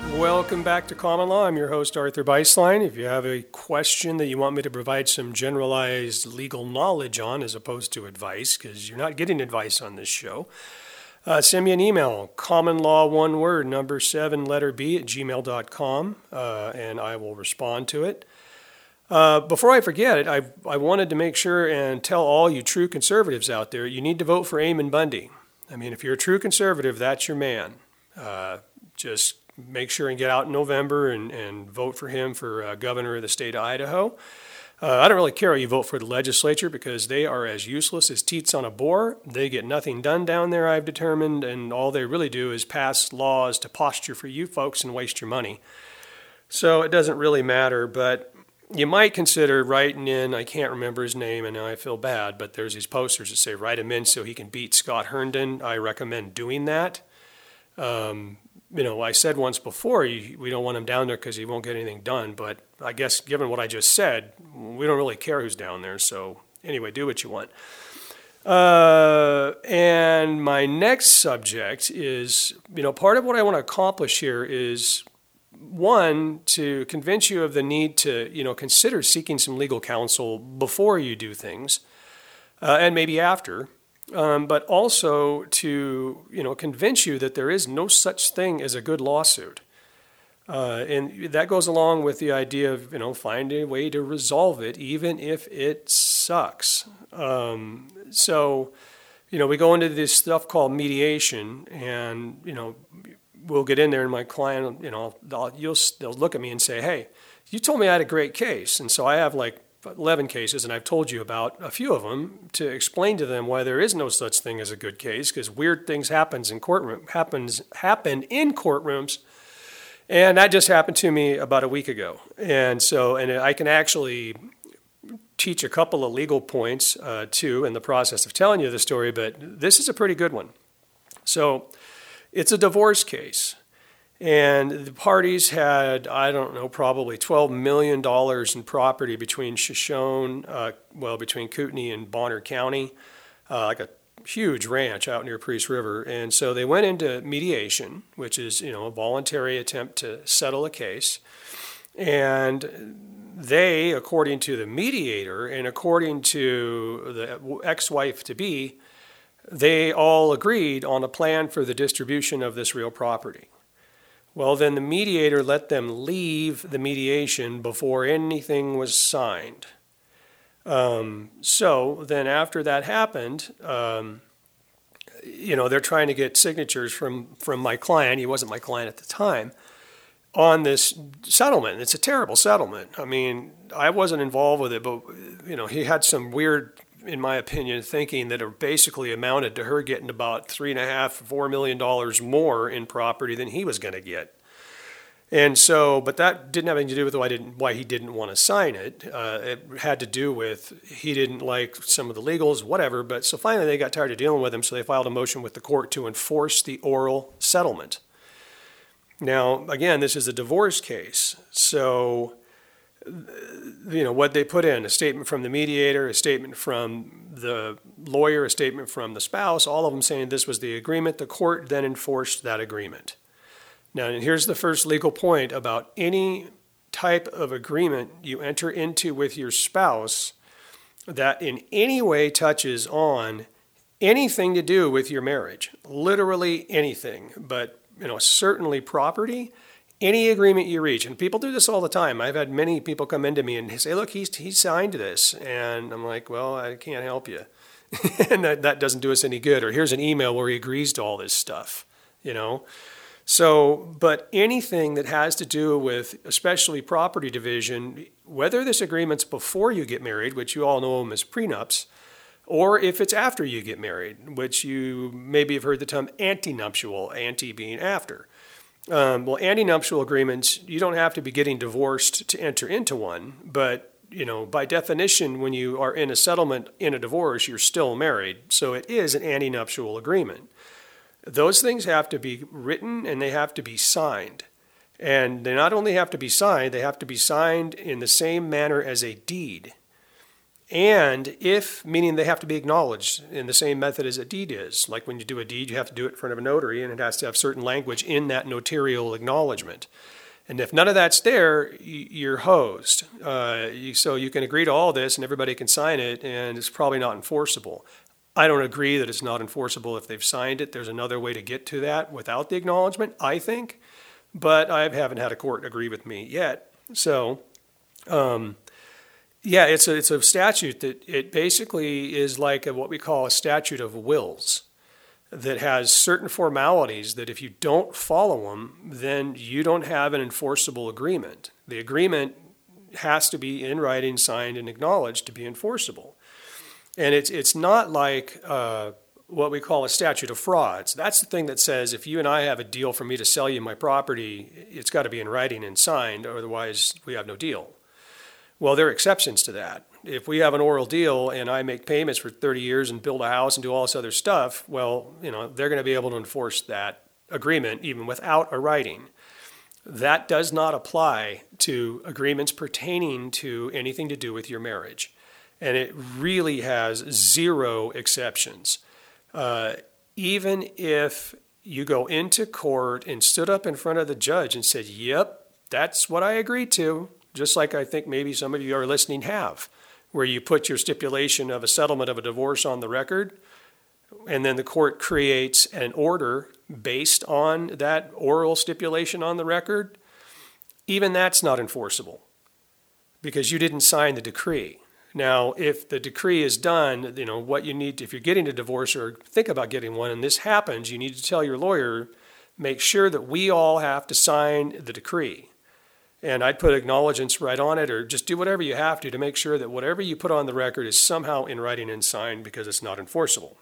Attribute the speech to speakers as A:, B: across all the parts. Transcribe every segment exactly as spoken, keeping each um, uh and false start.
A: Welcome back to Common Law. I'm your host, Arthur Beislein. If you have a question that you want me to provide some generalized legal knowledge on as opposed to advice, because you're not getting advice on this show, uh, send me an email, commonlaw, one word, number seven, letter B at gmail dot com, uh, and I will respond to it. Uh, before I forget it, I, I wanted to make sure and tell all you true conservatives out there, you need to vote for Eamon Bundy. I mean, if you're a true conservative, that's your man. Uh, just make sure and get out in November and, and vote for him for uh, governor of the state of Idaho. Uh, I don't really care how you vote for the legislature because they are as useless as teats on a boar. They get nothing done down there, I've determined, and all they really do is pass laws to posture for you folks and waste your money. So it doesn't really matter, but you might consider writing in, I can't remember his name and now I feel bad, but there's these posters that say write him in so he can beat Scott Herndon. I recommend doing that. Um, you know, I said once before, you, we don't want him down there because he won't get anything done. But I guess given what I just said, we don't really care who's down there. So anyway, do what you want. Uh, and my next subject is, you know, part of what I want to accomplish here is, one, to convince you of the need to, you know, consider seeking some legal counsel before you do things, uh, and maybe after. Um, but also to, you know, convince you that there is no such thing as a good lawsuit. Uh, and that goes along with the idea of, you know, finding a way to resolve it, even if it sucks. Um, so, you know, we go into this stuff called mediation, and, you know, we'll get in there and my client, you know, they'll, you'll, they'll look at me and say, hey, you told me I had a great case. And so I have like eleven cases, and I've told you about a few of them to explain to them why there is no such thing as a good case, because weird things happens in courtroom happens happen in courtrooms, and that just happened to me about a week ago. And so, and I can actually teach a couple of legal points uh, too in the process of telling you the story, but this is a pretty good one. So, it's a divorce case. And the parties had, I don't know, probably twelve million dollars in property between Shoshone, uh, well, between Kootenai and Bonner County, uh, like a huge ranch out near Priest River. And so they went into mediation, which is, you know, a voluntary attempt to settle a case. And they, according to the mediator and according to the ex-wife-to-be, they all agreed on a plan for the distribution of this real property. Well, then the mediator let them leave the mediation before anything was signed. Um, so then after that happened, um, you know, they're trying to get signatures from, from my client, he wasn't my client at the time, on this settlement. It's a terrible settlement. I mean, I wasn't involved with it, but, you know, he had some weird, in my opinion, thinking that it basically amounted to her getting about three and a half, four million dollars more in property than he was going to get. And so, but that didn't have anything to do with why, didn't, why he didn't want to sign it. Uh, it had to do with he didn't like some of the legals, whatever. But so finally they got tired of dealing with him, so they filed a motion with the court to enforce the oral settlement. Now, again, this is a divorce case. So, you know, what they put in, a statement from the mediator, a statement from the lawyer, a statement from the spouse, all of them saying this was the agreement. The court then enforced that agreement. Now, here's the first legal point about any type of agreement you enter into with your spouse that in any way touches on anything to do with your marriage, literally anything, but, you know, certainly property, any agreement you reach. And people do this all the time. I've had many people come into me and say, look, he's, he signed this. And I'm like, well, I can't help you. And that, that doesn't do us any good. Or here's an email where he agrees to all this stuff, you know. So, but anything that has to do with especially property division, whether this agreement's before you get married, which you all know them as prenups, or if it's after you get married, which you maybe have heard the term antenuptial, ante being after. Um, well, antenuptial agreements, you don't have to be getting divorced to enter into one, but, you know, by definition, when you are in a settlement in a divorce, you're still married. So it is an antenuptial agreement. Those things have to be written and they have to be signed. And they not only have to be signed, they have to be signed in the same manner as a deed. And if, meaning they have to be acknowledged in the same method as a deed is. Like when you do a deed, you have to do it in front of a notary, and it has to have certain language in that notarial acknowledgement. And if none of that's there, you're hosed. Uh, you, so you can agree to all this, and everybody can sign it, and it's probably not enforceable. I don't agree that it's not enforceable if they've signed it. There's another way to get to that without the acknowledgement, I think. But I haven't had a court agree with me yet. So... Um, Yeah, it's a, it's a statute that it basically is like a, what we call a statute of wills that has certain formalities that if you don't follow them, then you don't have an enforceable agreement. The agreement has to be in writing, signed, and acknowledged to be enforceable. And it's, it's not like uh, what we call a statute of frauds. That's the thing that says if you and I have a deal for me to sell you my property, it's got to be in writing and signed, otherwise we have no deal. Well, there are exceptions to that. If we have an oral deal and I make payments for thirty years and build a house and do all this other stuff, well, you know, they're going to be able to enforce that agreement even without a writing. That does not apply to agreements pertaining to anything to do with your marriage. And it really has zero exceptions. Uh, even if you go into court and stood up in front of the judge and said, yep, that's what I agreed to, just like I think maybe some of you are listening have, where you put your stipulation of a settlement of a divorce on the record, and then the court creates an order based on that oral stipulation on the record. Even that's not enforceable because you didn't sign the decree. Now, if the decree is done, you know, what you need to, if you're getting a divorce or think about getting one, and this happens, you need to tell your lawyer, make sure that we all have to sign the decree. And I'd put acknowledgments right on it, or just do whatever you have to to make sure that whatever you put on the record is somehow in writing and signed because it's not enforceable.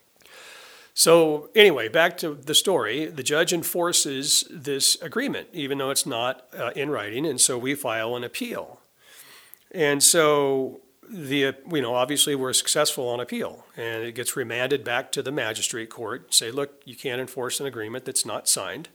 A: So anyway, back to the story. The judge enforces this agreement, even though it's not uh, in writing, and so we file an appeal. And so the you know obviously we're successful on appeal, and it gets remanded back to the magistrate court. Say, look, you can't enforce an agreement that's not signed,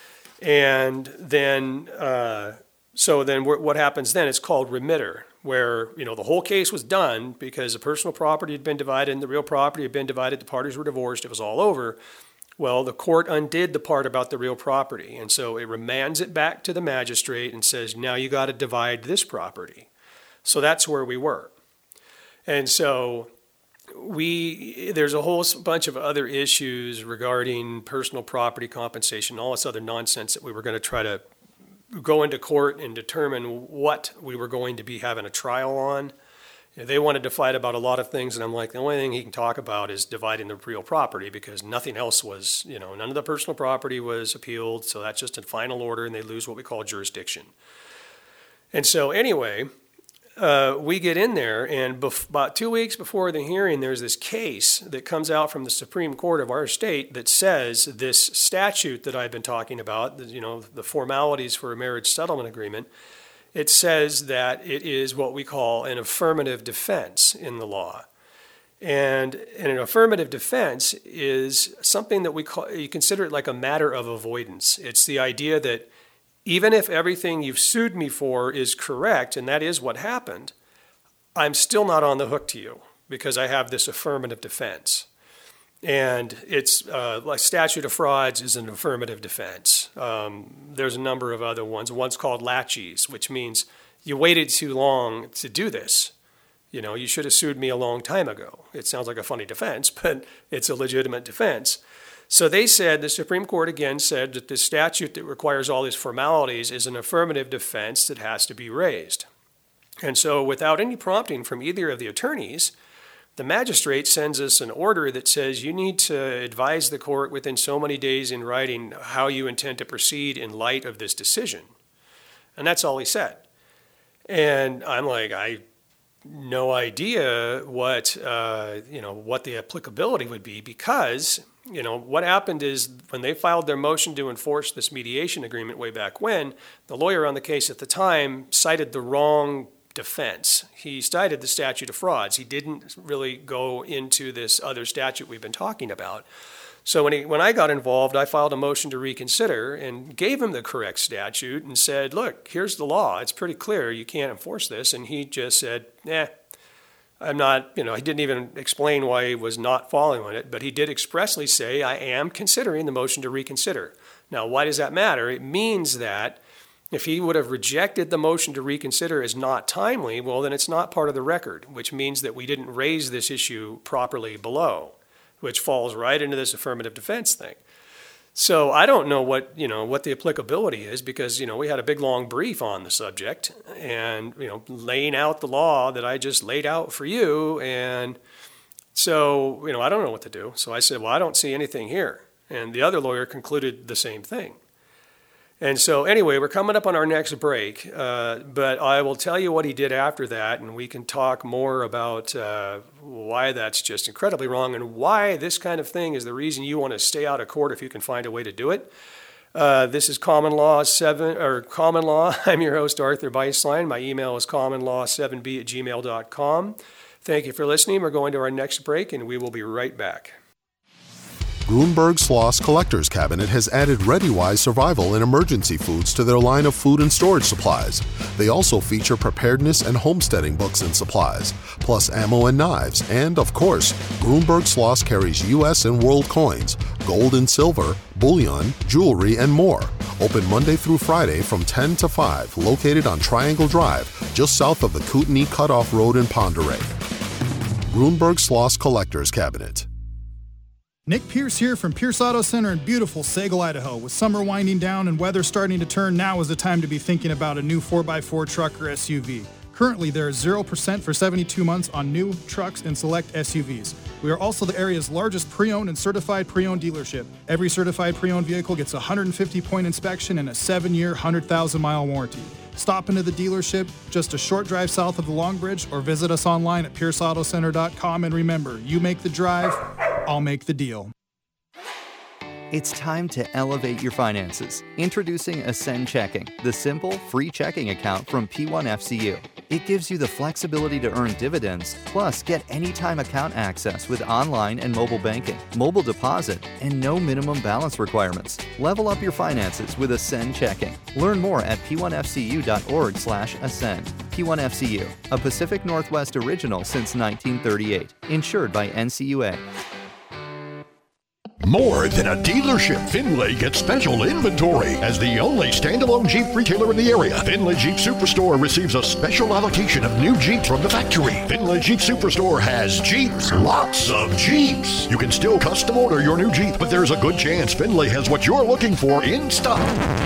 A: and then. Uh, So then what happens then, it's called remitter, where, you know, the whole case was done because the personal property had been divided and the real property had been divided, the parties were divorced, it was all over. Well, the court undid the part about the real property, and so it remands it back to the magistrate and says, now you got to divide this property. So that's where we were. And so we there's a whole bunch of other issues regarding personal property compensation, all this other nonsense that we were going to try to go into court and determine what we were going to be having a trial on. They wanted to fight about a lot of things, and I'm like, the only thing he can talk about is dividing the real property because nothing else was, you know, none of the personal property was appealed, so that's just a final order, and they lose what we call jurisdiction. And so anyway, uh, we get in there, and bef- about two weeks before the hearing, there's this case that comes out from the Supreme Court of our state that says this statute that I've been talking about, you know, the formalities for a marriage settlement agreement, it says that it is what we call an affirmative defense in the law. And, and an affirmative defense is something that we call, you consider it like a matter of avoidance. It's the idea that even if everything you've sued me for is correct, and that is what happened, I'm still not on the hook to you because I have this affirmative defense. And it's uh, like statute of frauds is an affirmative defense. Um, there's a number of other ones. One's called laches, which means you waited too long to do this. You know, you should have sued me a long time ago. It sounds like a funny defense, but it's a legitimate defense. So they said, the Supreme Court again said that the statute that requires all these formalities is an affirmative defense that has to be raised. And so without any prompting from either of the attorneys, the magistrate sends us an order that says you need to advise the court within so many days in writing how you intend to proceed in light of this decision. And that's all he said. And I'm like, I no idea what, uh, you know, what the applicability would be because, you know, what happened is when they filed their motion to enforce this mediation agreement way back when, the lawyer on the case at the time cited the wrong defense. He cited the statute of frauds. He didn't really go into this other statute we've been talking about. So when he, when I got involved, I filed a motion to reconsider and gave him the correct statute and said, look, here's the law. It's pretty clear. You can't enforce this. And he just said, eh, I'm not, you know, he didn't even explain why he was not following it, but he did expressly say, I am considering the motion to reconsider. Now, why does that matter? It means that if he would have rejected the motion to reconsider as not timely, well, then it's not part of the record, which means that we didn't raise this issue properly below, which falls right into this affirmative defense thing. So I don't know what, you know, what the applicability is because, you know, we had a big long brief on the subject and, you know, laying out the law that I just laid out for you. And so, you know, I don't know what to do. So I said, well, I don't see anything here. And the other lawyer concluded the same thing. And so anyway, we're coming up on our next break, uh, but I will tell you what he did after that, and we can talk more about uh, why that's just incredibly wrong and why this kind of thing is the reason you want to stay out of court if you can find a way to do it. Uh, this is Common Law seven or Common Law. I'm your host, Arthur Beislein. My email is common law seven b at gmail dot com. Thank you for listening. We're going to our next break, and we will be right back.
B: Grunberg Sloss Collector's Cabinet has added ReadyWise survival and emergency foods to their line of food and storage supplies. They also feature preparedness and homesteading books and supplies, plus ammo and knives, and, of course, Grunberg Sloss carries U S and world coins, gold and silver, bullion, jewelry, and more. Open Monday through Friday from ten to five, located on Triangle Drive, just south of the Kootenai Cutoff Road in Ponderay. Grunberg Sloss Collector's Cabinet.
C: Nick Pierce here from Pierce Auto Center in beautiful Sagal, Idaho. With summer winding down and weather starting to turn, now is the time to be thinking about a new four by four truck or S U V. Currently, there is zero percent for seventy-two months on new trucks and select S U Vs. We are also the area's largest pre-owned and certified pre-owned dealership. Every certified pre-owned vehicle gets a one hundred fifty point inspection and a seven-year, one hundred thousand mile warranty. Stop into the dealership just a short drive south of the Long Bridge or visit us online at pierce auto center dot com. And remember, you make the drive, I'll make the deal.
D: It's time to elevate your finances. Introducing Ascend Checking, the simple, free checking account from P one F C U. It gives you the flexibility to earn dividends, plus get anytime account access with online and mobile banking, mobile deposit, and no minimum balance requirements. Level up your finances with Ascend Checking. Learn more at p one f c u dot org slash ascend. P one F C U, a Pacific Northwest original since nineteen thirty-eight. Insured by N C U A.
E: More than a dealership, Findlay gets special inventory. As the only standalone Jeep retailer in the area, Findlay Jeep Superstore receives a special allocation of new Jeeps from the factory. Findlay Jeep Superstore has Jeeps, lots of Jeeps. You can still custom order your new Jeep, but there's a good chance Findlay has what you're looking for in stock.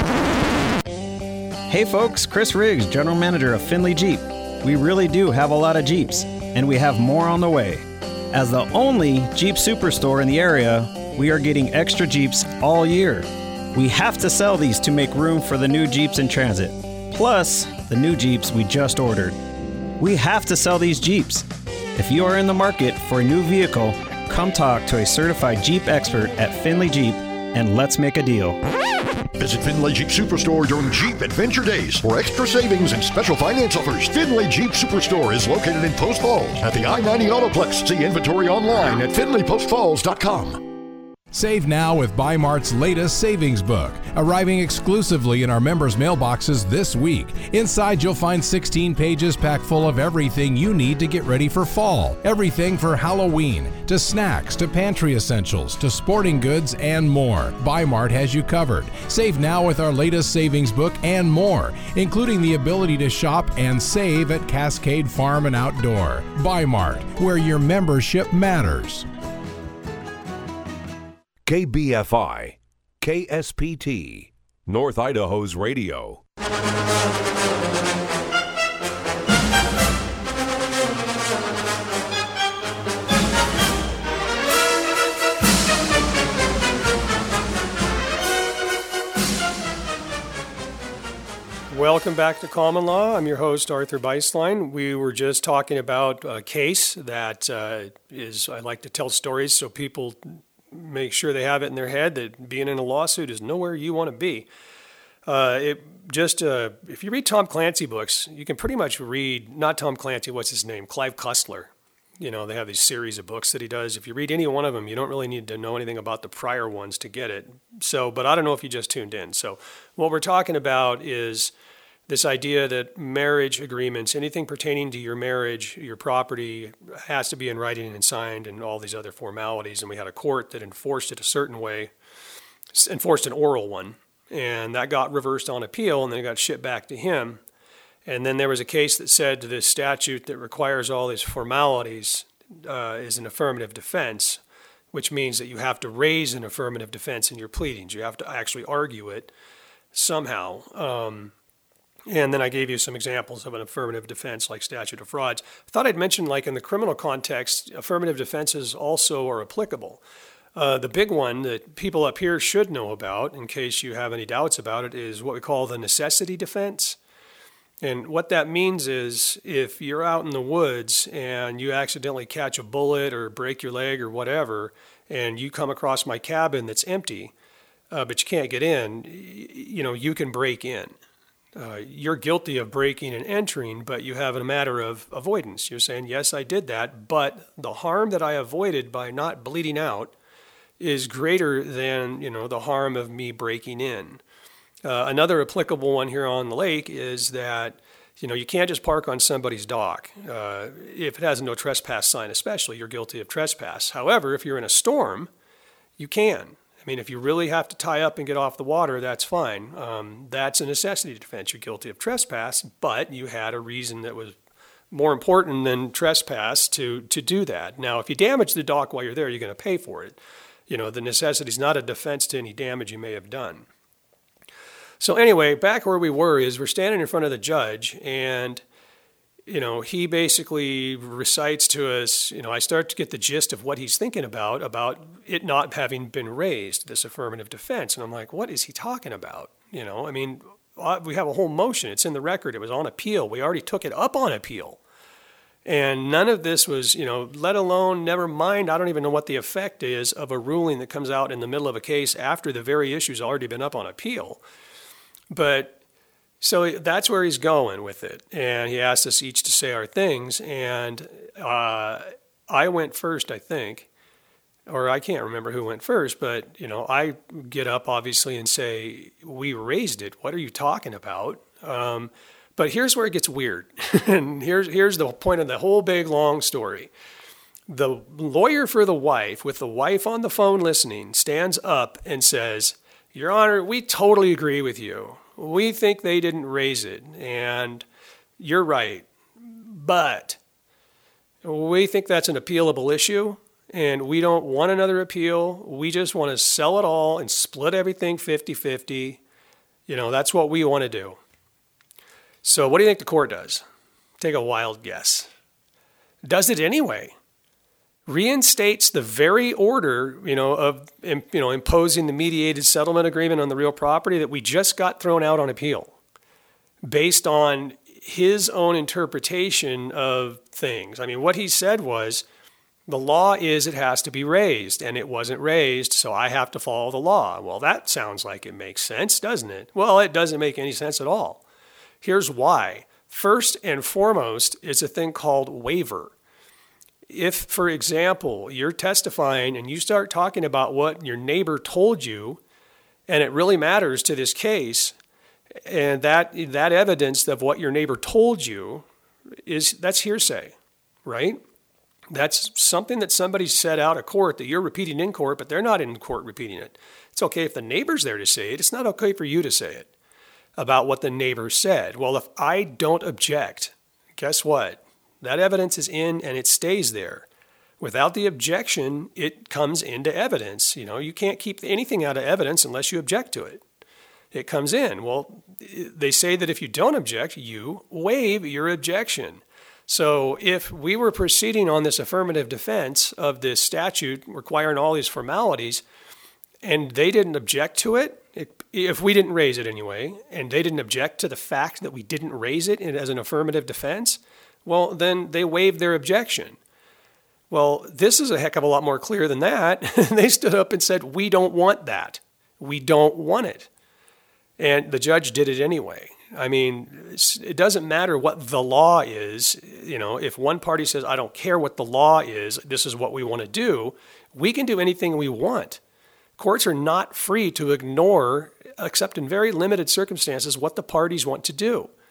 F: Hey folks, Chris Riggs, General Manager of Findlay Jeep. We really do have a lot of Jeeps, and we have more on the way. As the only Jeep Superstore in the area, we are getting extra Jeeps all year. We have to sell these to make room for the new Jeeps in transit, plus the new Jeeps we just ordered. We have to sell these Jeeps. If you are in the market for a new vehicle, come talk to a certified Jeep expert at Findlay Jeep and let's make a deal.
E: Visit Findlay Jeep Superstore during Jeep Adventure Days for extra savings and special finance offers. Findlay Jeep Superstore is located in Post Falls at the I ninety Autoplex. See inventory online at findlay post falls dot com.
G: Save now with Bi-Mart's latest savings book, arriving exclusively in our members' mailboxes this week. Inside, you'll find sixteen pages packed full of everything you need to get ready for fall. Everything for Halloween, to snacks, to pantry essentials, to sporting goods, and more. Bi-Mart has you covered. Save now with our latest savings book and more, including the ability to shop and save at Cascade Farm and Outdoor. Bi-Mart, where your membership matters.
H: K B F I, K S P T, North Idaho's radio.
A: Welcome back to Common Law. I'm your host, Arthur Beislein. We were just talking about a case that uh, is, I like to tell stories so people make sure they have it in their head that being in a lawsuit is nowhere you want to be. Uh, it just uh, if you read Tom Clancy books, you can pretty much read, not Tom Clancy, what's his name? Clive Cussler. You know, they have these series of books that he does. If you read any one of them, you don't really need to know anything about the prior ones to get it. So, but I don't know if you just tuned in. So what we're talking about is this idea that marriage agreements, anything pertaining to your marriage, your property, has to be in writing and signed and all these other formalities. And we had a court that enforced it a certain way, enforced an oral one, and that got reversed on appeal, and then it got shipped back to him. And then there was a case that said this statute that requires all these formalities uh, is an affirmative defense, which means that you have to raise an affirmative defense in your pleadings. You have to actually argue it somehow. Um, and then I gave you some examples of an affirmative defense like statute of frauds. I thought I'd mention, like in the criminal context, affirmative defenses also are applicable. Uh, the big one that people up here should know about, in case you have any doubts about it, is what we call the necessity defense. And what that means is if you're out in the woods and you accidentally catch a bullet or break your leg or whatever, and you come across my cabin that's empty, uh, but you can't get in, you know, you can break in. Uh, you're guilty of breaking and entering, but you have a matter of avoidance. You're saying, yes, I did that, but the harm that I avoided by not bleeding out is greater than, you know, the harm of me breaking in. Uh, another applicable one here on the lake is that, you know, you can't just park on somebody's dock. Uh, if it has a no trespass sign especially, you're guilty of trespass. However, if you're in a storm, you can. I mean, if you really have to tie up and get off the water, that's fine. Um, that's a necessity defense. You're guilty of trespass, but you had a reason that was more important than trespass to, to do that. Now, if you damage the dock while you're there, you're going to pay for it. You know, the necessity is not a defense to any damage you may have done. So anyway, back where we were is we're standing in front of the judge, and, you know, he basically recites to us, you know, I start to get the gist of what he's thinking about, about it not having been raised, this affirmative defense. And I'm like, what is he talking about? You know, I mean, we have a whole motion. It's in the record. It was on appeal. We already took it up on appeal. And none of this was, you know, let alone, never mind, I don't even know what the effect is of a ruling that comes out in the middle of a case after the very issue's already been up on appeal. But so that's where he's going with it. And he asked us each to say our things. And uh, I went first, I think, or I can't remember who went first. But, you know, I get up, obviously, and say, we raised it. What are you talking about? Um, but here's where it gets weird. And here's, here's the point of the whole big, long story. The lawyer for the wife, with the wife on the phone listening, stands up and says, Your Honor, we totally agree with you. We think they didn't raise it, and you're right. But we think that's an appealable issue, and we don't want another appeal. We just want to sell it all and split everything fifty-fifty. You know, that's what we want to do. So what do you think the court does? Take a wild guess. Does it anyway. Reinstates the very order, you know, of you know imposing the mediated settlement agreement on the real property that we just got thrown out on appeal, based on his own interpretation of things. I mean, what he said was, the law is it has to be raised, and it wasn't raised, so I have to follow the law. Well, that sounds like it makes sense, doesn't it? Well, it doesn't make any sense at all. Here's why. First and foremost is a thing called waiver. If, for example, you're testifying and you start talking about what your neighbor told you, and it really matters to this case, and that that evidence of what your neighbor told you is that's hearsay, right? That's something that somebody said out of court that you're repeating in court, but they're not in court repeating it. It's okay if the neighbor's there to say it. It's not okay for you to say it about what the neighbor said. Well, if I don't object, guess what? That evidence is in and it stays there. Without the objection, it comes into evidence. You know, you can't keep anything out of evidence unless you object to it. It comes in. Well, they say that if you don't object, you waive your objection. So if we were proceeding on this affirmative defense of this statute requiring all these formalities, and they didn't object to it, if we didn't raise it anyway, and they didn't object to the fact that we didn't raise it as an affirmative defense, well, then they waived their objection. Well, this is a heck of a lot more clear than that. They stood up and said, we don't want that. We don't want it. And the judge did it anyway. I mean, it doesn't matter what the law is. You know, if one party says, I don't care what the law is, this is what we want to do, we can do anything we want. Courts are not free to ignore, except in very limited circumstances, what the parties want to do.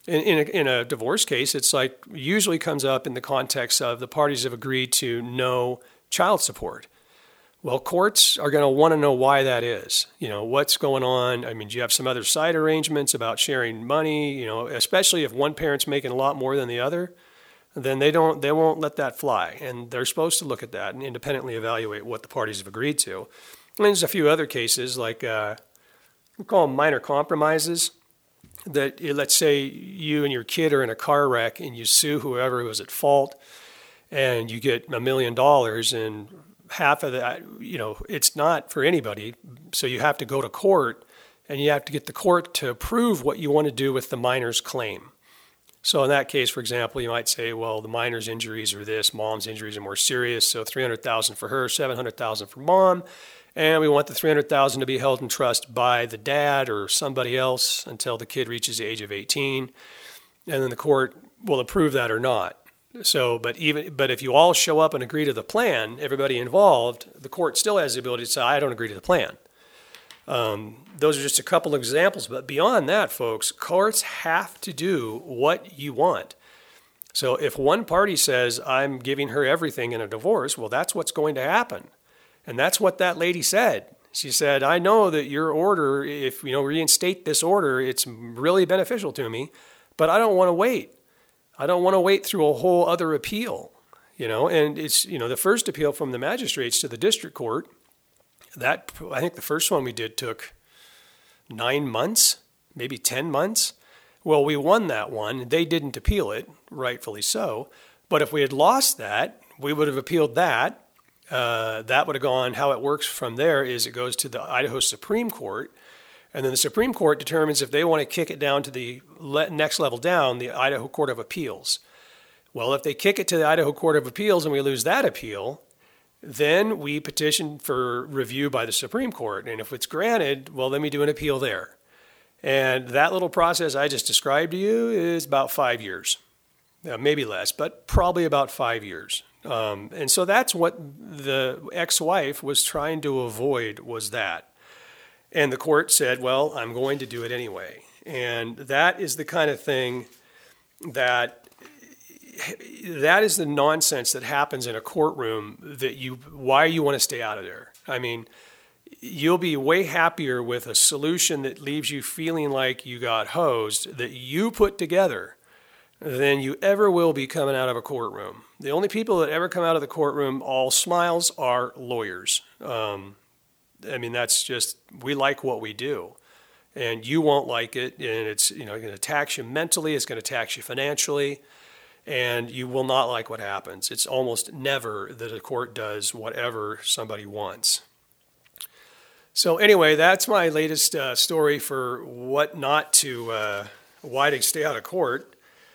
A: In, in, a, in a divorce case, it's like usually comes up in the context of the parties have agreed to no child support. Well, courts are going to want to know why that is. You know, what's going on? I mean, do you have some other side arrangements about sharing money? You know, especially if one parent's making a lot more than the other, then they don't, they won't let that fly. And they're supposed to look at that and independently evaluate what the parties have agreed to. And there's a few other cases like, uh, we call them minor compromises. That let's say you and your kid are in a car wreck and you sue whoever was at fault and you get a million dollars and half of that, you know, it's not for anybody. So you have to go to court and you have to get the court to approve what you want to do with the minor's claim. So in that case, for example, you might say, well, the minor's injuries are this, mom's injuries are more serious. So three hundred thousand dollars for her, seven hundred thousand dollars for mom. And we want the three hundred thousand dollars to be held in trust by the dad or somebody else until the kid reaches the age of eighteen. And then the court will approve that or not. So, but even but if you all show up and agree to the plan, everybody involved, the court still has the ability to say, I don't agree to the plan. Um, those are just a couple of examples. But beyond that, folks, courts have to do what you want. So if one party says, I'm giving her everything in a divorce, well, that's what's going to happen. And that's what that lady said. She said, I know that your order, if you know reinstate this order, it's really beneficial to me, but I don't want to wait. I don't want to wait through a whole other appeal, you know. And it's, you know, the first appeal from the magistrates to the district court, that I think the first one we did took nine months, maybe ten months. Well, we won that one. They didn't appeal it, rightfully so. But if we had lost that, we would have appealed that. Uh, that would have gone, how it works from there is it goes to the Idaho Supreme Court, and then the Supreme Court determines if they want to kick it down to the le- next level down, the Idaho Court of Appeals. Well, if they kick it to the Idaho Court of Appeals and we lose that appeal, then we petition for review by the Supreme Court. And if it's granted, well, then we do an appeal there. And that little process I just described to you is about five years, uh, maybe less, but probably about five years. Um, and so that's what the ex-wife was trying to avoid, was that. And the court said, well, I'm going to do it anyway. And that is the kind of thing that, that is the nonsense that happens in a courtroom that you, why you want to stay out of there. I mean, you'll be way happier with a solution that leaves you feeling like you got hosed, that you put together, than you ever will be coming out of a courtroom. The only people that ever come out of the courtroom all smiles are lawyers. Um, I mean, that's just, we like what we do. And you won't like it, and it's, you know, going to tax you mentally, it's going to tax you financially, and you will not like what happens. It's almost never that a court does whatever somebody wants. So anyway, that's my latest uh, story for what not to, uh, why to stay out of court.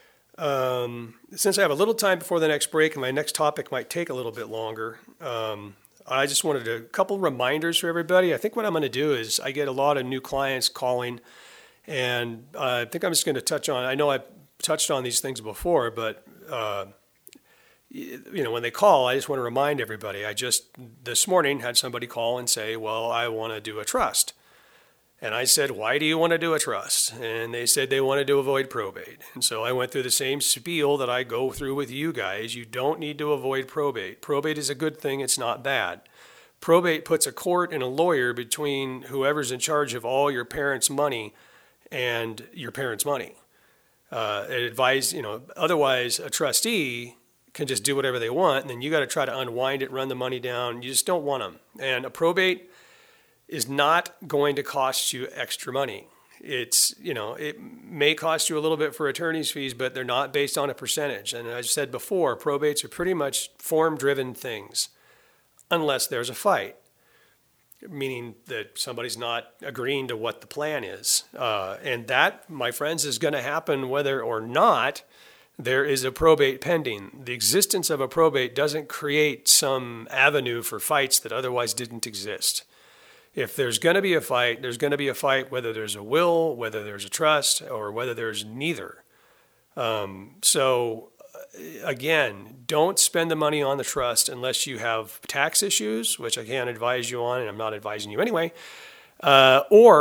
A: Um, since I have a little time before the next break, and my next topic might take a little bit longer, um, I just wanted a couple reminders for everybody. I think what I'm going to do is I get a lot of new clients calling, and I think I'm just going to touch on, I know I've touched on these things before, but, uh, you know, when they call, I just want to remind everybody. I just, this morning, had somebody call and say, well, I want to do a trust. And I said, why do you want to do a trust? And they said they wanted to avoid probate. And so I went through the same spiel that I go through with you guys. You don't need to avoid probate. Probate is a good thing. It's not bad. Probate puts a court and a lawyer between whoever's in charge of all your parents' money and your parents' money. Uh, it advise, you know, otherwise a trustee can just do whatever they want, and then you got to try to unwind it, run the money down. You just don't want them. And a probate is not going to cost you extra money. It's, you know, it may cost you a little bit for attorney's fees, but they're not based on a percentage. And as I said before, probates are pretty much form-driven things, unless there's a fight, meaning that somebody's not agreeing to what the plan is. Uh, and that, my friends, is going to happen whether or not there is a probate pending. The existence of a probate doesn't create some avenue for fights that otherwise didn't exist. If there's going to be a fight, there's going to be a fight whether there's a will, whether there's a trust, or whether there's neither. Um, so, again, don't spend the money on the trust unless you have tax issues, which I can't advise you on, and I'm not advising you anyway, uh, or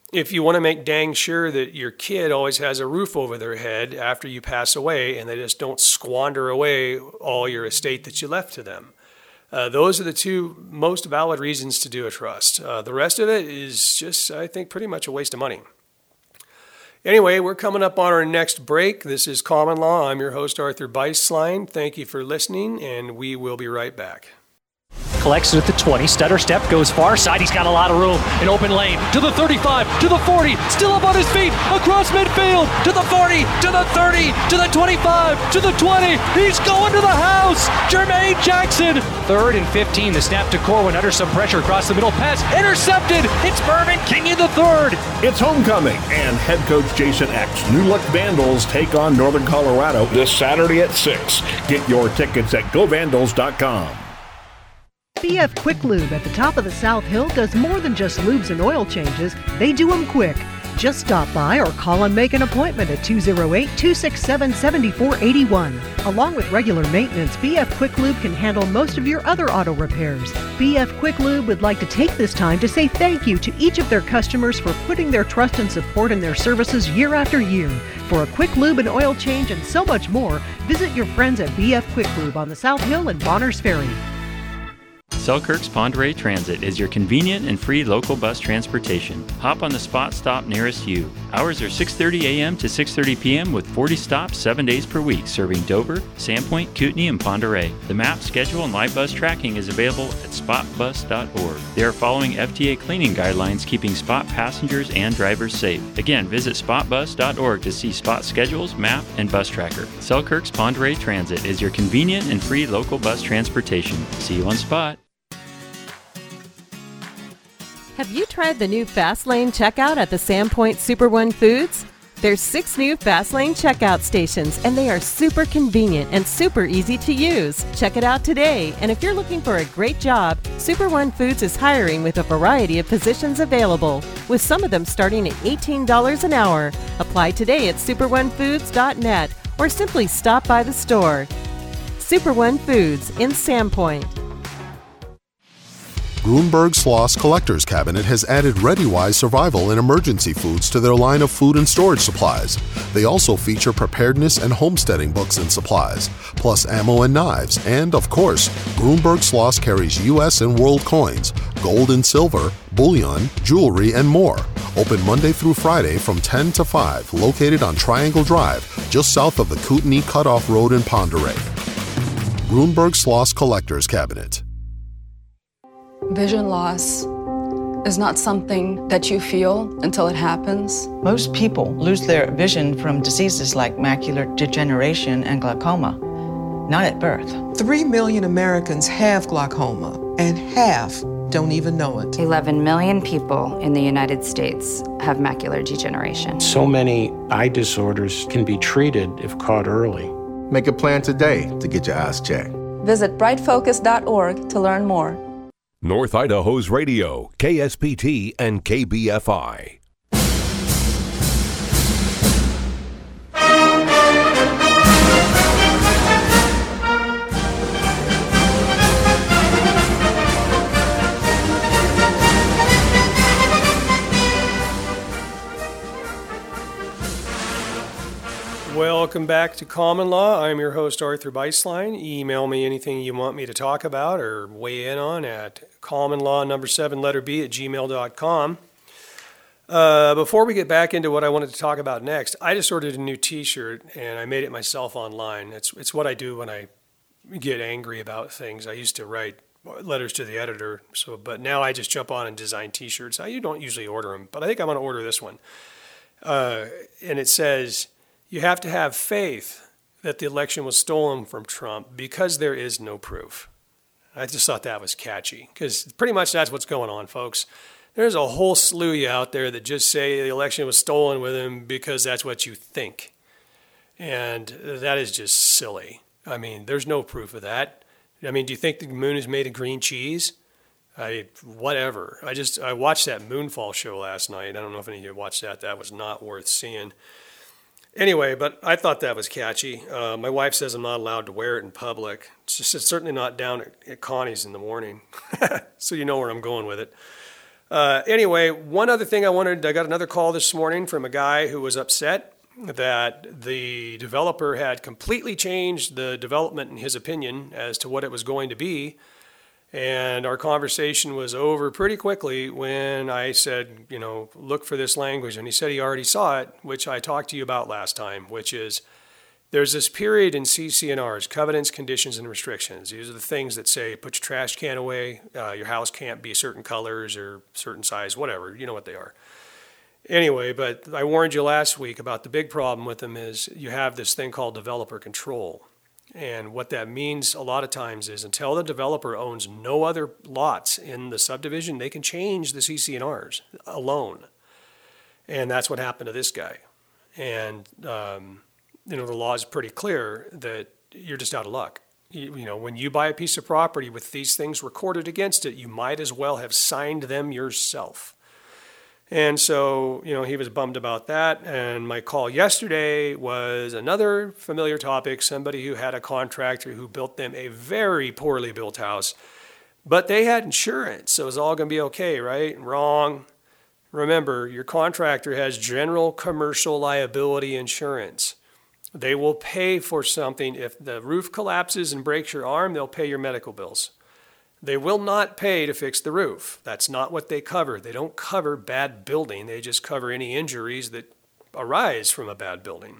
A: if you want to make dang sure that your kid always has a roof over their head after you pass away and they just don't squander away all your estate that you left to them. Uh, those are the two most valid reasons to do a trust. Uh, the rest of it is just, I think, pretty much a waste of money. Anyway, we're coming up on our next break. This is Common Law. I'm your host, Arthur Beislein. Thank you for listening, and we will be right back.
I: Collects it at the twenty. Stutter step goes far side. He's got a lot of room. An open lane to the thirty-five, to the forty. Still up on his feet. Across midfield. To the forty, to the thirty, to the twenty-five, to the twenty. He's going to the house. Jermaine Jackson. Third and fifteen. The snap to Corwin under some pressure across the middle. Pass intercepted. It's Mervyn King in the third.
J: It's homecoming, and head coach Jason X. New Look Vandals take on Northern Colorado this Saturday at six. Get your tickets at go vandals dot com.
K: B F Quick Lube at the top of the South Hill does more than just lubes and oil changes. They do them quick. Just stop by or call and make an appointment at two oh eight, two six seven, seven four eight one. Along with regular maintenance, B F Quick Lube can handle most of your other auto repairs. B F Quick Lube would like to take this time to say thank you to each of their customers for putting their trust and support in their services year after year. For a quick lube and oil change and so much more, visit your friends at B F Quick Lube on the South Hill and Bonners Ferry.
L: Selkirk's Pend Oreille Transit is your convenient and free local bus transportation. Hop on the spot stop nearest you. Hours are six thirty a.m. to six thirty p.m. with forty stops seven days per week, serving Dover, Sandpoint, Kootenai, and Pend Oreille. The map, schedule, and live bus tracking is available at spot bus dot org. They are following F D A cleaning guidelines, keeping Spot passengers and drivers safe. Again, visit spot bus dot org to see Spot schedules, map, and bus tracker. Selkirk's Pend Oreille Transit is your convenient and free local bus transportation. See you on Spot.
M: Have you tried the new Fast Lane checkout at the Sandpoint Super One Foods? There's six new Fast Lane checkout stations, and they are super convenient and super easy to use. Check it out today, and if you're looking for a great job, Super One Foods is hiring with a variety of positions available, with some of them starting at eighteen dollars an hour. Apply today at super one foods dot net or simply stop by the store. Super One Foods in Sandpoint.
B: Grunberg's Loss Collector's Cabinet has added ReadyWise Survival and Emergency Foods to their line of food and storage supplies. They also feature preparedness and homesteading books and supplies, plus ammo and knives, and, of course, Grunberg's Loss carries U S and world coins, gold and silver, bullion, jewelry, and more. Open Monday through Friday from ten to five, located on Triangle Drive, just south of the Kootenai Cutoff Road in Pend Oreille. Grunberg's Loss Collector's Cabinet.
N: Vision loss is not something that you feel until it happens.
O: Most people lose their vision from diseases like macular degeneration and glaucoma, not at birth.
P: Three million Americans have glaucoma, and half don't even know it.
Q: eleven million people in the United States have macular degeneration.
R: So many eye disorders can be treated if caught early.
S: Make a plan today to get your eyes checked.
N: Visit bright focus dot org to learn more.
H: North Idaho's radio, K S P T and K B F I.
A: Welcome back to Common Law. I'm your host, Arthur Beislein. Email me anything you want me to talk about or weigh in on at common law number seven letter B at gmail dot com. Uh, before we get back into what I wanted to talk about next, I just ordered a new t-shirt and I made it myself online. It's it's what I do when I get angry about things. I used to write letters to the editor, so but now I just jump on and design t-shirts. I don't usually order them, but I think I'm going to order this one. Uh, and it says, you have to have faith that the election was stolen from Trump because there is no proof. I just thought that was catchy because pretty much that's what's going on, folks. There's a whole slew of you out there that just say the election was stolen with him because that's what you think. And that is just silly. I mean, there's no proof of that. I mean, do you think the moon is made of green cheese? I, whatever. I just, I watched that Moonfall show last night. I don't know if any of you watched that. That was not worth seeing. Anyway, but I thought that was catchy. Uh, my wife says I'm not allowed to wear it in public. It's, just, it's certainly not down at, at Connie's in the morning. So you know where I'm going with it. Uh, anyway, one other thing I wanted, I got another call this morning from a guy who was upset that the developer had completely changed the development in his opinion as to what it was going to be. And our conversation was over pretty quickly when I said, you know, look for this language. And he said he already saw it, which I talked to you about last time, which is there's this period in C C N Rs, covenants, conditions, and restrictions. These are the things that say put your trash can away, uh, your house can't be certain colors or certain size, whatever. You know what they are. Anyway, but I warned you last week about the big problem with them is you have this thing called developer control. And what that means a lot of times is until the developer owns no other lots in the subdivision, they can change the C C N Rs alone. And that's what happened to this guy. And, um, you know, the law is pretty clear that you're just out of luck. You, you know, when you buy a piece of property with these things recorded against it, you might as well have signed them yourself. And so, you know, he was bummed about that. And my call yesterday was another familiar topic, somebody who had a contractor who built them a very poorly built house, but they had insurance, so it was all going to be okay, right? Wrong. Remember, your contractor has general commercial liability insurance. They will pay for something. If the roof collapses and breaks your arm, they'll pay your medical bills. They will not pay to fix the roof. That's not what they cover. They don't cover bad building. They just cover any injuries that arise from a bad building.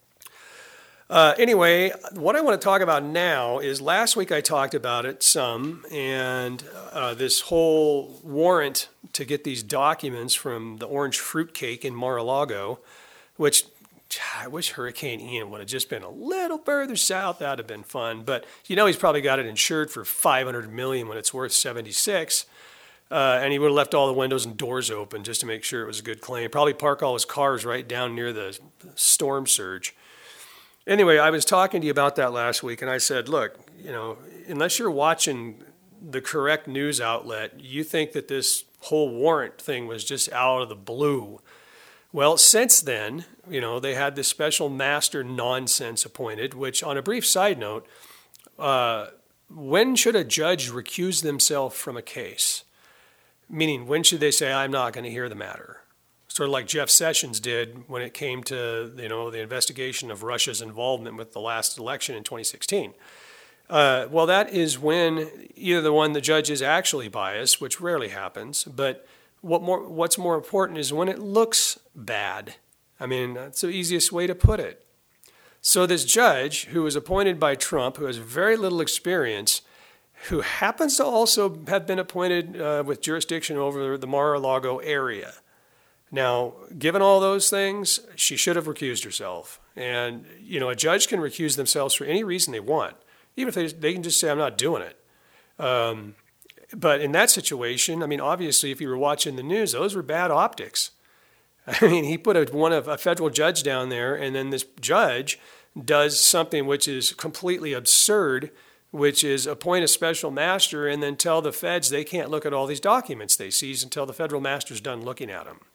A: Uh, anyway, what I want to talk about now is last week I talked about it some, and uh, this whole warrant to get these documents from the Orange Fruitcake in Mar-a-Lago, which I wish Hurricane Ian would have just been a little further south. That would have been fun. But you know he's probably got it insured for five hundred million dollars when it's worth seventy-six. Uh, and he would have left all the windows and doors open just to make sure it was a good claim. Probably park all his cars right down near the storm surge. Anyway, I was talking to you about that last week, and I said, look, you know, unless you're watching the correct news outlet, you think that this whole warrant thing was just out of the blue. Well, since then, you know, they had this special master nonsense appointed, which on a brief side note, uh, when should a judge recuse themselves from a case? Meaning, when should they say, I'm not going to hear the matter? Sort of like Jeff Sessions did when it came to, you know, the investigation of Russia's involvement with the last election in twenty sixteen. Uh, well, that is when either the one the judge is actually biased, which rarely happens, but What more? What's more important is when it looks bad. I mean, that's the easiest way to put it. So this judge, who was appointed by Trump, who has very little experience, who happens to also have been appointed uh, with jurisdiction over the Mar-a-Lago area. Now, given all those things, she should have recused herself. And, you know, a judge can recuse themselves for any reason they want, even if they, they can just say, I'm not doing it. Um, But in that situation, I mean, obviously, if you were watching the news, those were bad optics. I mean, he put a, one of a federal judge down there, and then this judge does something which is completely absurd, which is appoint a special master and then tell the feds they can't look at all these documents they seize until the federal master's done looking at them.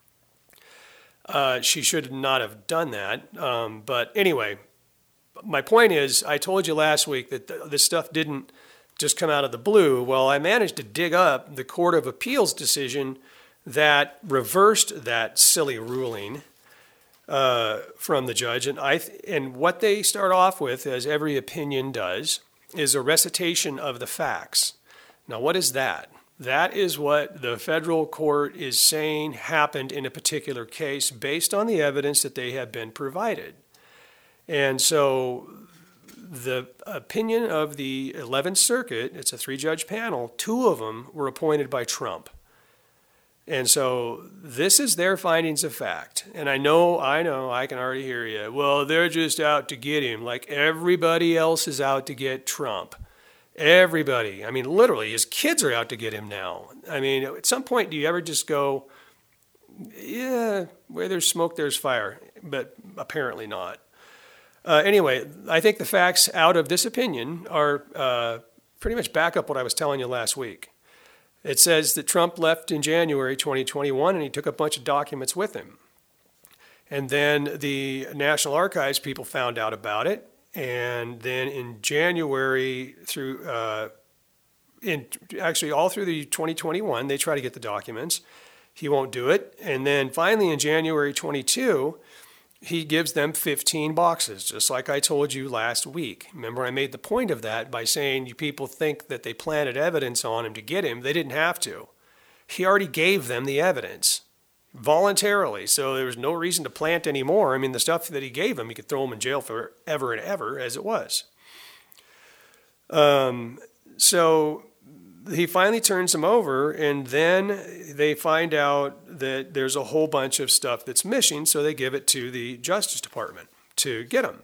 A: Uh, she should not have done that. Um, but anyway, my point is, I told you last week that th- this stuff didn't just come out of the blue. Well, I managed to dig up the Court of Appeals decision that reversed that silly ruling uh, from the judge. And I th- and what they start off with, as every opinion does, is a recitation of the facts. Now, what is that? That is what the federal court is saying happened in a particular case based on the evidence that they have been provided. And so the opinion of the eleventh Circuit, it's a three-judge panel, two of them were appointed by Trump. And so this is their findings of fact. And I know, I know, I can already hear you. Well, they're just out to get him, like everybody else is out to get Trump. Everybody. I mean, literally, his kids are out to get him now. I mean, at some point, do you ever just go, yeah, where there's smoke, there's fire? But apparently not. Uh, anyway, I think the facts out of this opinion are uh, pretty much back up what I was telling you last week. It says that Trump left in January twenty twenty-one and he took a bunch of documents with him. And then the National Archives people found out about it. And then in January through uh, in actually all through the twenty twenty-one, they try to get the documents. He won't do it. And then finally in January twenty-two, he gives them fifteen boxes, just like I told you last week. Remember, I made the point of that by saying you people think that they planted evidence on him to get him. They didn't have to. He already gave them the evidence voluntarily, so there was no reason to plant any more. I mean, the stuff that he gave them, he could throw them in jail forever and ever as it was. Um, so he finally turns them over, and then they find out that there's a whole bunch of stuff that's missing, so they give it to the Justice Department to get them.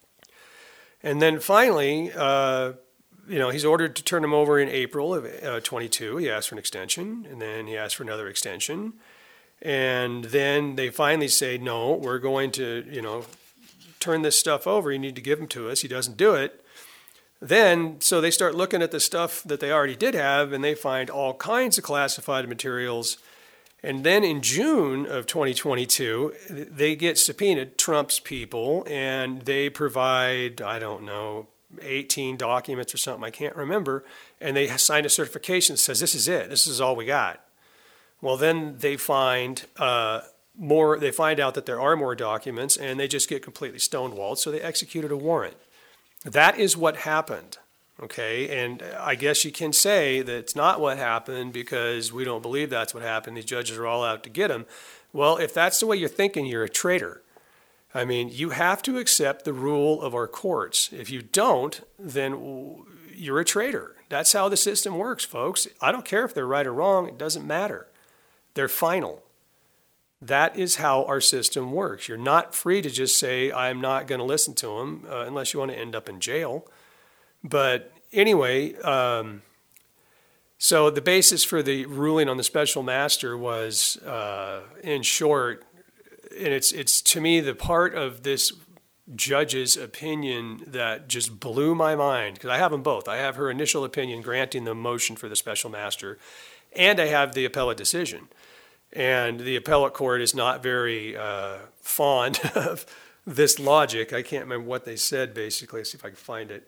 A: And then finally, uh, you know, he's ordered to turn them over in April of uh, twenty-two. He asked for an extension, and then he asked for another extension. And then they finally say, no, we're going to, you know, turn this stuff over. You need to give them to us. He doesn't do it. Then, so they start looking at the stuff that they already did have, and they find all kinds of classified materials. And then in June of twenty twenty-two, they get subpoenaed, Trump's people, and they provide, I don't know, eighteen documents or something, I can't remember, and they sign a certification that says, this is it, this is all we got. Well, then they find uh, more, they find out that there are more documents, and they just get completely stonewalled, so they executed a warrant. That is what happened, okay? And I guess you can say that it's not what happened because we don't believe that's what happened. These judges are all out to get him. Well, if that's the way you're thinking, you're a traitor. I mean, you have to accept the rule of our courts. If you don't, then you're a traitor. That's how the system works, folks. I don't care if they're right or wrong. It doesn't matter. They're final. That is how our system works. You're not free to just say, I'm not going to listen to them, uh, unless you want to end up in jail. But anyway, um, so the basis for the ruling on the special master was, uh, in short, and it's it's to me the part of this judge's opinion that just blew my mind, because I have them both. I have her initial opinion granting the motion for the special master, and I have the appellate decision. And the appellate court is not very uh, fond of this logic. I can't remember what they said, basically. Let's see if I can find it.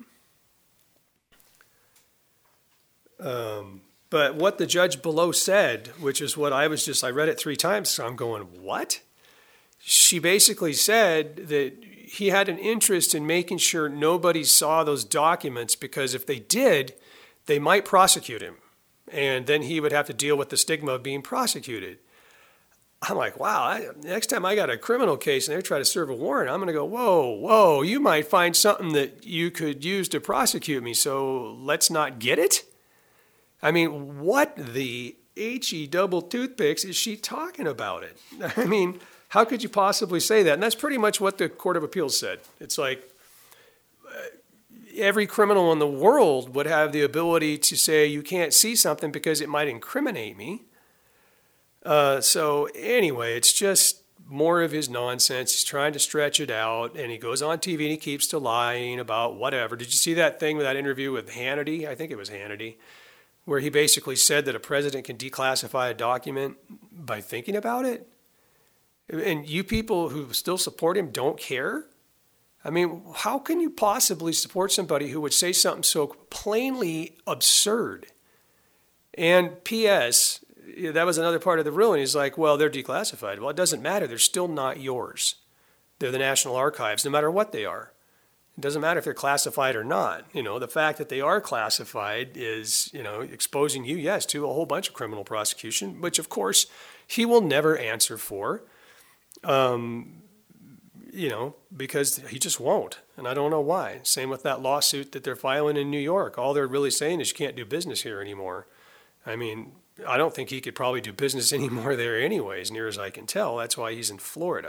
A: Um, but what the judge below said, which is what I was just, I read it three times, so I'm going, what? She basically said that he had an interest in making sure nobody saw those documents, because if they did, they might prosecute him. And then he would have to deal with the stigma of being prosecuted. I'm like, wow, I, next time I got a criminal case and they try to serve a warrant, I'm going to go, whoa, whoa, you might find something that you could use to prosecute me, so let's not get it? I mean, what the H-E double toothpicks is she talking about it? I mean, how could you possibly say that? And that's pretty much what the Court of Appeals said. It's like uh, every criminal in the world would have the ability to say you can't see something because it might incriminate me. Uh, so anyway, it's just more of his nonsense. He's trying to stretch it out, and he goes on T V and he keeps to lying about whatever. Did you see that thing with that interview with Hannity? I think it was Hannity, where he basically said that a president can declassify a document by thinking about it? And you people who still support him don't care? I mean, how can you possibly support somebody who would say something so plainly absurd? And P S, that was another part of the ruling. He's like, well, they're declassified. Well, it doesn't matter. They're still not yours. They're the National Archives, no matter what they are. It doesn't matter if they're classified or not. You know, the fact that they are classified is, you know, exposing you, yes, to a whole bunch of criminal prosecution, which, of course, he will never answer for, um, you know, because he just won't. And I don't know why. Same with that lawsuit that they're filing in New York. All they're really saying is you can't do business here anymore. I mean, I don't think he could probably do business anymore there anyways, near as I can tell. That's why he's in Florida.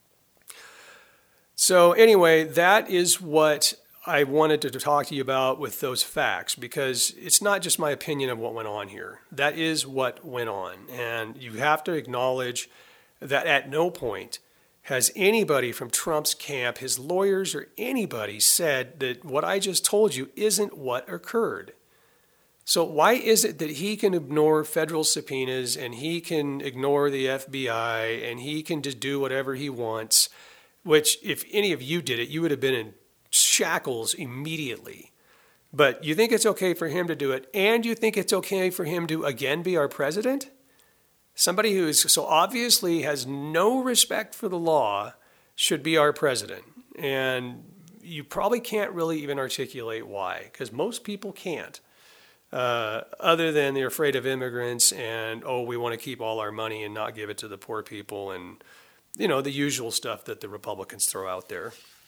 A: So anyway, that is what I wanted to talk to you about with those facts, because it's not just my opinion of what went on here. That is what went on. And you have to acknowledge that at no point has anybody from Trump's camp, his lawyers or anybody, said that what I just told you isn't what occurred. So why is it that he can ignore federal subpoenas and he can ignore the F B I and he can just do whatever he wants, which if any of you did it, you would have been in shackles immediately. But you think it's okay for him to do it, and you think it's okay for him to again be our president? Somebody who is so obviously has no respect for the law should be our president. And you probably can't really even articulate why, because most people can't. Uh, other than they're afraid of immigrants and, oh, we want to keep all our money and not give it to the poor people and, you know, the usual stuff that the Republicans throw out there.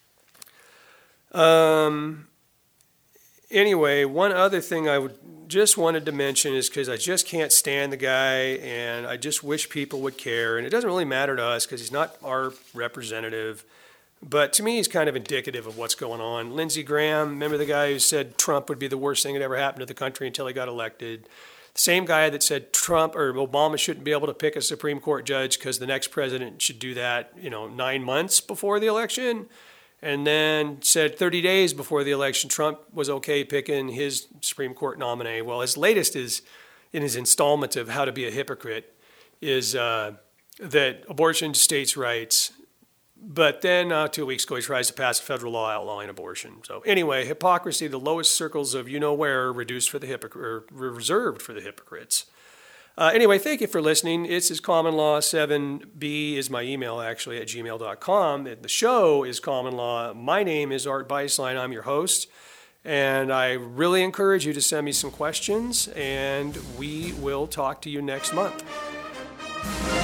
A: Um. Anyway, one other thing I would just wanted to mention is because I just can't stand the guy and I just wish people would care. And it doesn't really matter to us because he's not our representative. But to me, he's kind of indicative of what's going on. Lindsey Graham, remember the guy who said Trump would be the worst thing that ever happened to the country until he got elected? The same guy that said Trump or Obama shouldn't be able to pick a Supreme Court judge because the next president should do that, you know, nine months before the election. And then said thirty days before the election, Trump was okay picking his Supreme Court nominee. Well, his latest is in his installment of How to Be a Hypocrite is uh, that abortion states' rights. But then uh, two weeks ago, he tries to pass a federal law outlawing abortion. So anyway, hypocrisy, the lowest circles of you-know-where, reduced for the hypocr- or reserved for the hypocrites. Uh, anyway, thank you for listening. It's is Common Law seven B is my email, actually, at gmail dot com. The show is Common Law. My name is Art Beislein. I'm your host. And I really encourage you to send me some questions, and we will talk to you next month.